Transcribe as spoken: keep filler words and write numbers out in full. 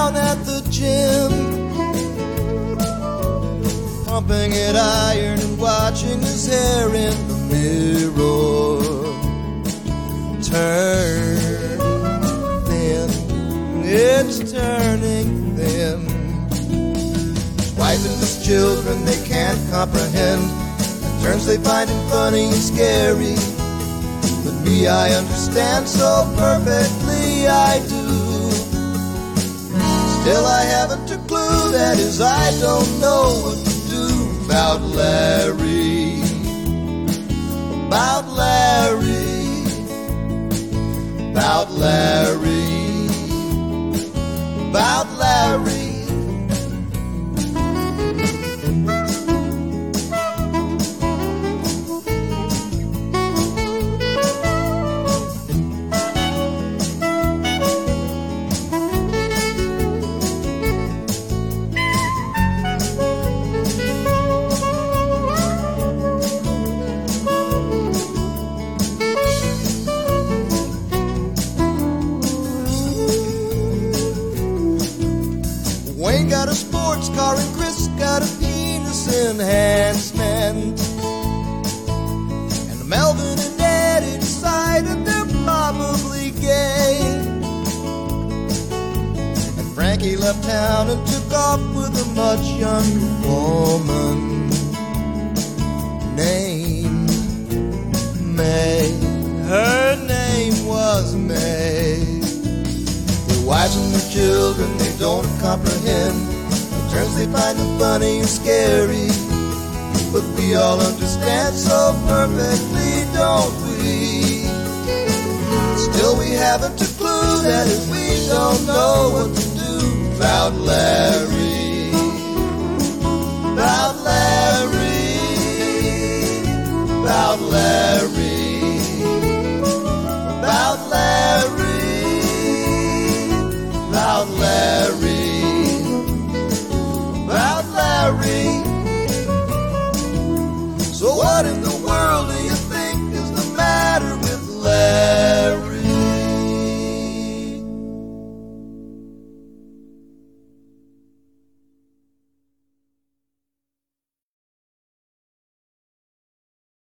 down at the gym, pumping at iron and watching his hair in the mirror turn thin. It's turning thin. His wife and his children, they can't comprehend the turns they find him funny and scary. But me, I understand so perfectly, I do. Still I haven't a clue, that is, I don't know what to do about Larry, about Larry, about Larry, about Larry. Wayne got a sports car and Chris got a penis enhancement. And Melvin and Eddie decided they're probably gay. And Frankie left town and took off with a much younger woman named May. Her name was May. Their wives and their children, they don't comprehend the turns they find them funny and scary. But we all understand so perfectly, don't we? Still we haven't a clue, that is, we don't know what to do about Larry, about Larry, about Larry.